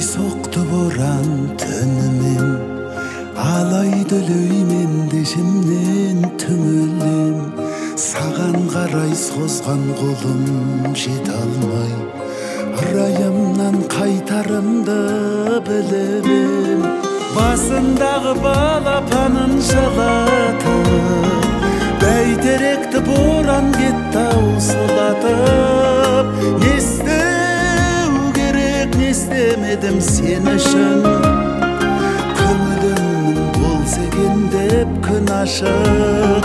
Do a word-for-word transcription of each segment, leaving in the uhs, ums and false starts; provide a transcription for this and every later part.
соқты боран түнімен, алайды лөймен дешімнен түңілем. Саған қарай созған қолым жете алмай, райымнан қайтарымды білемін. Басындағы балапанын жалатып, бәйтеректі боран кетті аусылатып. Не істеу керек, не істемедім сен үшін, көңілімнің болса екен деп күн ашық.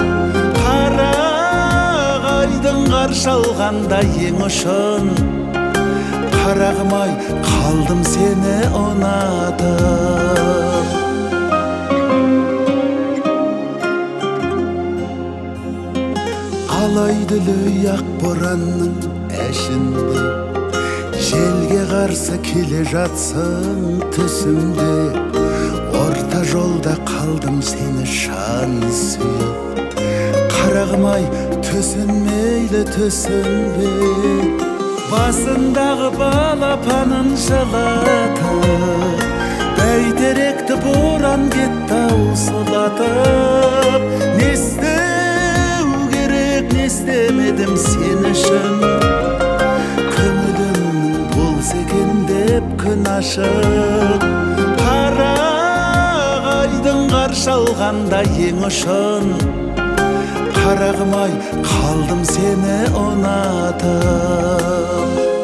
Қарағайдың қарсы алғанда ең ұшын, қарағым-ай, қалдым сені ұнатып. Алайды лөй ақ боранның әшінде, желге қарсы келе жатсың түсімде. Орта жолда қалдым сені шан сүйіп, қарағым-ай, түсінмейлі түсінбе. Басындағы балапанын жалатып, бәйтеректі боран кетті аусылатып. Не істеу керек, не істемедім сен үшін, көңілімнің болса екен деп күн ашық. Қарағайдың қарсы алғанда ең ұшын, қарағым-ай, қалдым сені ұнатып.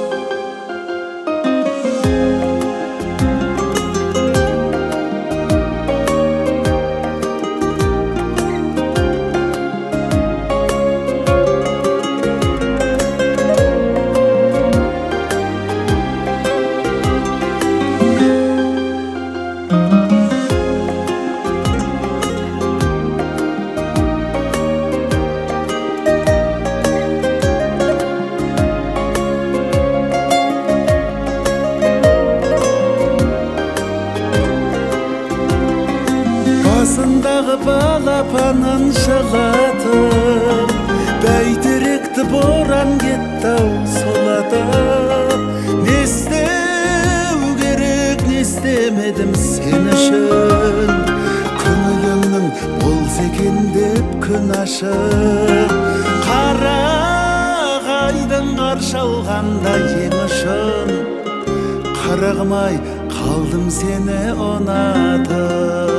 Басындағы балапанын жалатып, бәйтеректі боран кетті аусылатып. Не істеу керек, не істемедім сен үшін, көңілімнің болса екен деп күн ашық. Қарағайдың қарсы алғанда ең ұшын, қарағым-ай, қалдым сені ұнатып.